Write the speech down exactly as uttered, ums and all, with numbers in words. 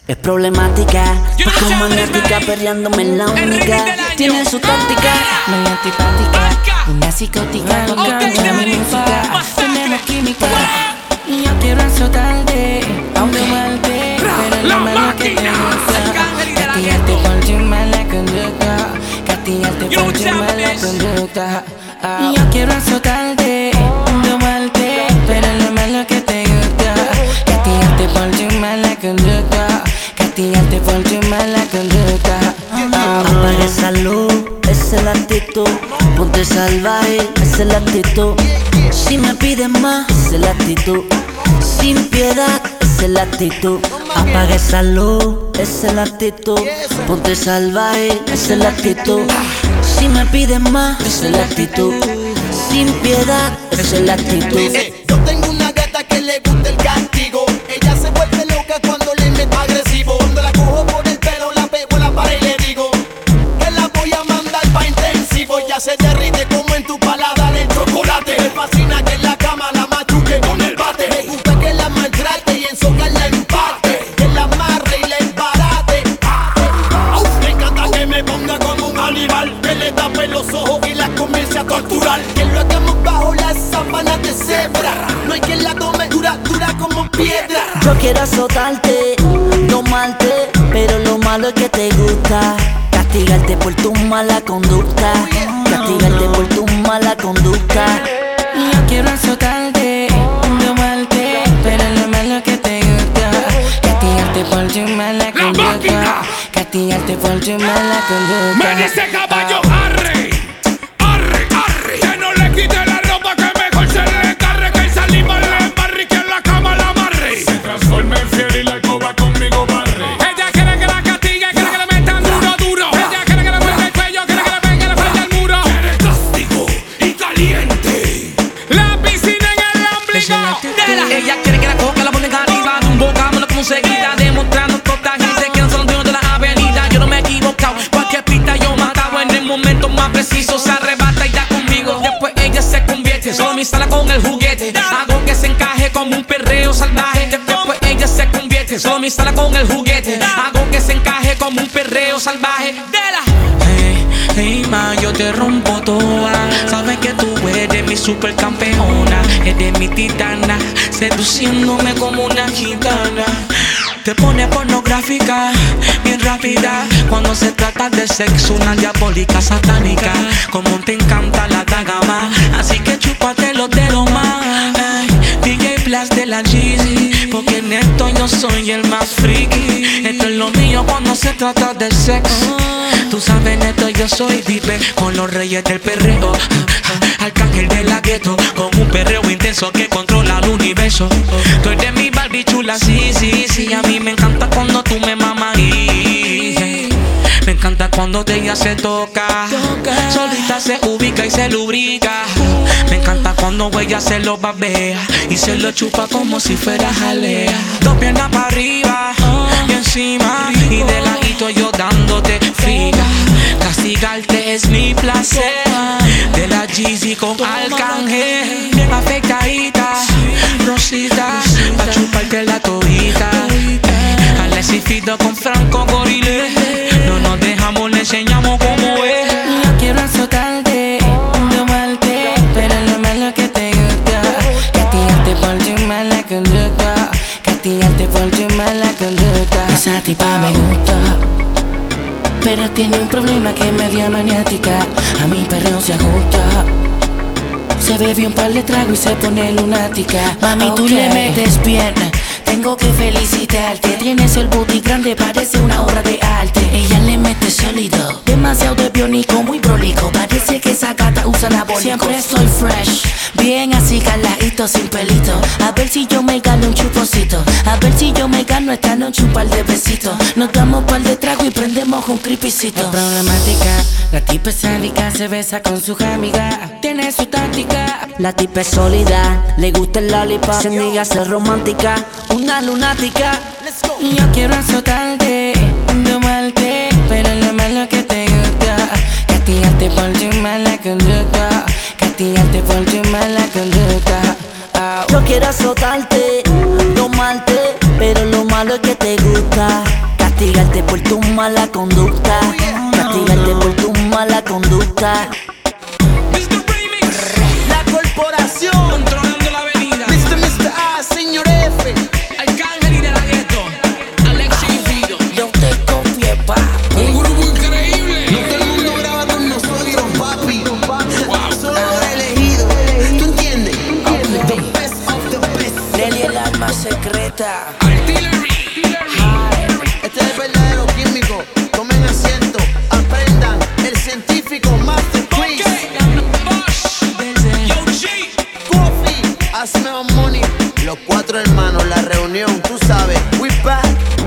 Es problemática, poco magnética, perreándome en la única. Tiene su táctica, muy antipática, una psicótica con cancha mi música. Tenemos química y yo quiero azotarte, aunque malte, pero lo malo que te gusta. Castigarte por tu mala conducta, castigarte por tu mala conducta. Y yo quiero azotarte, aunque malte, pero lo malo que te gusta. Castigarte por tu mala conducta, castigarte por tu mala conducta. Apaga esa luz, esa es la actitud. Ponte salvaje, esa es la actitud. Si me pides más, esa es la actitud. Sin piedad, esa es la actitud. Apaga esa luz, esa es la actitud. Ponte salvaje, esa es la actitud. Si me pides más, esa es la actitud. Sin piedad, esa es la actitud. Yo tengo una gata que le gusta el castigo. Ella se vuelve loca cuando le meto agresivo. Cuando la cojo por el pelo, la pego en la pared y le digo que la voy a mandar pa' intensivo. Ella se derrite como en tu paladar el chocolate. Me fascina que en la cama la machuque con el bate. Me gusta que la maltrate y en socar la empate, que la amarre y la embarate. Me encanta que me ponga como un animal, que le tape los ojos y la comience a torturar. Que lo hagamos bajo las sábanas de cebra. No hay quien la tome dura, dura como piedra. Yo quiero azotarte, domarte, pero lo malo es que te gusta. Castigarte por tu mala conducta, castigarte por tu mala conducta. Y yo quiero azotarte, domarte, pero lo malo que te gusta. Castigarte por tu mala conducta, castigarte por tu mala conducta. Me dice caballo, arre, arre, arre. Que no le quite la ropa, que mejor se le carre. Que salimos le embarre y que en la cama la amarre. Se transforma en fiel y la coba conmigo barre. Ella quiere que la castigue, quiere que le metan duro, duro. Ella quiere que le muerde el cuello, quiere que le pegue la frente al muro. Quiere castigo y caliente. La piscina en el ombligo de la... Ella quiere que la coca la ponen arriba de un bocámelo como seguida, demostrando toda gente que no son dueños de la avenida. Yo no me he equivocado, cualquier pista yo mataba. En el momento más preciso se arrebata y da conmigo. Después ella se convierte, solo me instala con el juguete. Hago que se encaje como un perreo salvaje. Después ella se convierte, solo me instala con el juguete. Hago que se encaje como un perreo salvaje. De la... Hey, hey, ma, yo te rompo toda. Sabes que tú eres mi supercampeona, eres mi titana, seduciéndome como una gitana. Te pone pornográfica, bien rápida. Cuando se trata de sexo, una diabólica satánica. Como te encanta la dagama, así que chúpatelo de lo más. Ay, D J Blast de la Jeezy, porque en esto yo soy el más friki. Esto es lo mío cuando se trata de sexo. Tú sabes, neto, yo soy vive con los reyes del perreo. Arcángel de la gueto, con un perreo intenso que controla el universo. Tú eres mi Barbie chula, sí, sí, sí. A mí me encanta cuando tú me mamas y me encanta cuando ella se toca, solita se ubica y se lubrica. Me encanta cuando ella se lo babea y se lo chupa como si fuera jalea. Dos piernas para arriba y encima, y de ladito yo dándote friga. Castigarte es mi placer. De la Jeezy con Arcángel, bien afectadita, rosita, pa' chuparte la todita. Alexis con Franco Gorile, no nos dejamos, le enseñamos cómo es. Yo quiero azotarte, domarte, pero lo malo que te gusta. Castigarte por tu mala conducta, castigarte por tu mala conducta. Esa tipa me gusta, pero tiene un problema que es media maniática. A mi perreo se ajusta, se bebe un par de tragos y se pone lunática. Mami, okay, tú le metes bien, tengo que felicitarte. Tienes el booty grande, parece una obra de arte. Ella le mete sólido, demasiado de biónico, muy prolijo. Parece que esa gata usa anabólicos. Siempre estoy fresh, bien así caladito, sin pelito. A ver si yo me gano un chuponcito, a ver si yo me gano esta noche un par de besitos. Nos damos par de trago y prendemos un creepycito. Es problemática, la tipa es sádica, se besa con su amiga, tiene su táctica. La tipa es sólida, le gusta el lollipop, se niega a ser romántica, una lunática. Y yo quiero azotarte, domarte, pero lo malo que te gusta. Castigarte por tu mala conducta, castigarte por tu mala conducta. Yo quiero azotarte, domarte, pero lo malo es que te gusta. por tu mala conducta. Castigarte por tu mala conducta. mister Remix, La corporación, controlando la avenida. mister mister A, señor F. Arcángel y de la gueto, Alexis Fido. Yo te confié, papi. Un grupo increíble. No todo el mundo graba con nosotros, papi. Solo los elegidos, ¿tú entiendes? The best of the best. Nelly, el alma secreta. Artillery. Este es el verdadero químico. Tomen asiento, aprendan. El científico Master Quiz. Yo G. Coffee, hazme money. Los cuatro hermanos, la reunión, tú sabes. We back.